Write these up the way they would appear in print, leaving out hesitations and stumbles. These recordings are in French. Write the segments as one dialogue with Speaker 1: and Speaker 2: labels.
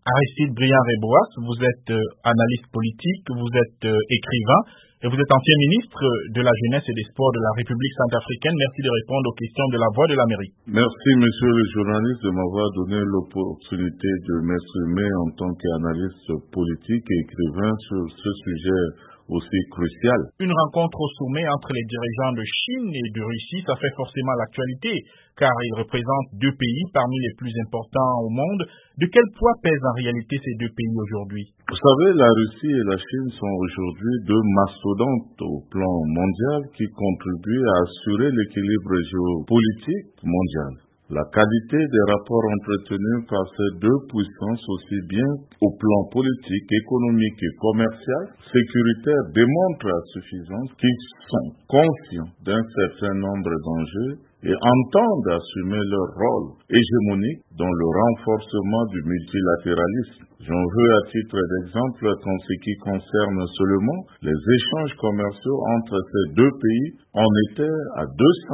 Speaker 1: Aristide Briand-Reboas, vous êtes analyste politique, vous êtes écrivain et vous êtes ancien ministre de la Jeunesse et des Sports de la République centrafricaine. Merci de répondre aux questions de la Voix de l'Amérique.
Speaker 2: Merci, monsieur le journaliste, de m'avoir donné l'opportunité de m'exprimer en tant qu'analyste politique et écrivain sur ce sujet aussi crucial.
Speaker 1: Une rencontre au sommet entre les dirigeants de Chine et de Russie, ça fait forcément l'actualité, car ils représentent deux pays parmi les plus importants au monde. De quel poids pèsent en réalité ces deux pays aujourd'hui?
Speaker 2: Vous savez, la Russie et la Chine sont aujourd'hui deux mastodontes au plan mondial qui contribuent à assurer l'équilibre géopolitique mondial. La qualité des rapports entretenus par ces deux puissances, aussi bien au plan politique, économique et commercial, sécuritaire, démontre à suffisance qu'ils sont conscients d'un certain nombre d'enjeux et entendent assumer leur rôle hégémonique dans le renforcement du multilatéralisme. J'en veux à titre d'exemple qu'en ce qui concerne seulement les échanges commerciaux entre ces deux pays, on était à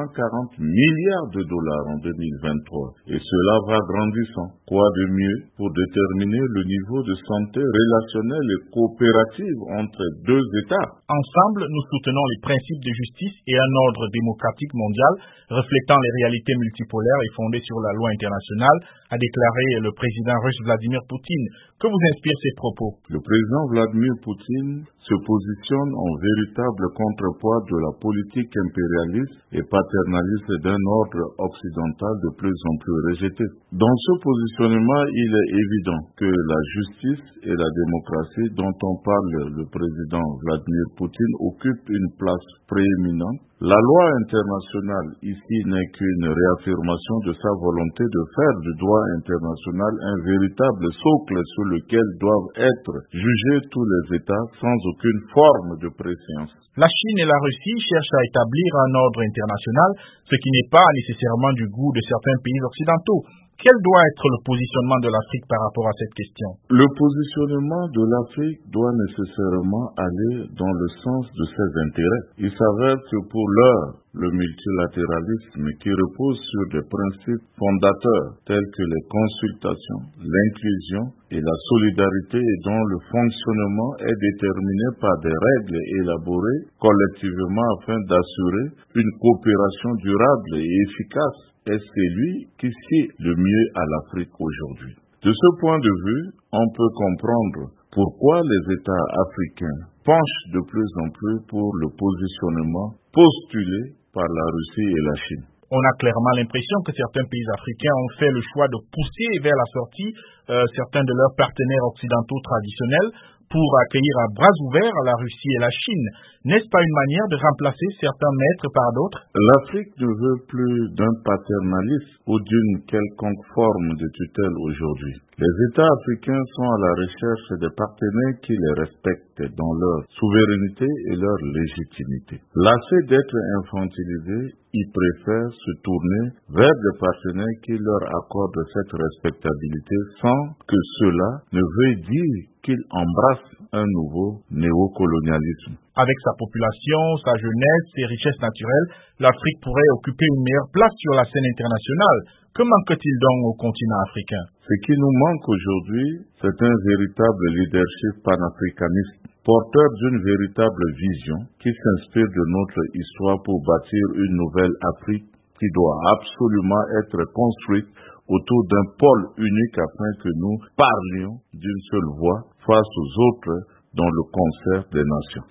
Speaker 2: 240 milliards de dollars en 2023 et cela va grandissant. Quoi de mieux pour déterminer le niveau de santé relationnelle et coopérative entre deux États?
Speaker 1: Ensemble, nous soutenons les principes de justice et un ordre démocratique mondial reflétant les réalités multipolaires et fondées sur la loi internationale, a déclaré le président russe Vladimir Poutine. Que vous inspirent ces propos?
Speaker 2: Le président Vladimir Poutine se positionne en véritable contrepoids de la politique impérialiste et paternaliste d'un ordre occidental de plus en plus rejeté. Dans ce positionnement, il est évident que la justice et la démocratie dont on parle le président Vladimir Poutine occupent une place prééminente. La loi internationale ici n'est qu'une réaffirmation de sa volonté de faire du droit international un véritable socle sur lequel doivent être jugés tous les États sans aucune forme de préséance.
Speaker 1: La Chine et la Russie cherchent à établir un ordre international, ce qui n'est pas nécessairement du goût de certains pays occidentaux. Quel doit être le positionnement de l'Afrique par rapport à cette question?
Speaker 2: Le positionnement de l'Afrique doit nécessairement aller dans le sens de ses intérêts. Il s'avère que pour l'heure, le multilatéralisme qui repose sur des principes fondateurs tels que les consultations, l'inclusion et la solidarité et dont le fonctionnement est déterminé par des règles élaborées collectivement afin d'assurer une coopération durable et efficace est celui qui sied le mieux à l'Afrique aujourd'hui. De ce point de vue, on peut comprendre pourquoi les États africains penchent de plus en plus pour le positionnement postulé par la Russie et la Chine.
Speaker 1: On a clairement l'impression que certains pays africains ont fait le choix de pousser vers la sortie certains de leurs partenaires occidentaux traditionnels pour accueillir à bras ouverts la Russie et la Chine. N'est-ce pas une manière de remplacer certains maîtres par d'autres?
Speaker 2: L'Afrique ne veut plus d'un paternalisme ou d'une quelconque forme de tutelle aujourd'hui. Les États africains sont à la recherche des partenaires qui les respectent dans leur souveraineté et leur légitimité. Lassés d'être infantilisés, ils préfèrent se tourner vers des partenaires qui leur accordent cette respectabilité sans que cela ne veuille dire qu'ils embrassent un nouveau néocolonialisme.
Speaker 1: Avec sa population, sa jeunesse, ses richesses naturelles, l'Afrique pourrait occuper une meilleure place sur la scène internationale. Que manque-t-il donc au continent africain?
Speaker 2: Ce qui nous manque aujourd'hui, c'est un véritable leadership panafricaniste, porteur d'une véritable vision qui s'inspire de notre histoire pour bâtir une nouvelle Afrique qui doit absolument être construite autour d'un pôle unique afin que nous parlions d'une seule voix face aux autres dans le concert des nations.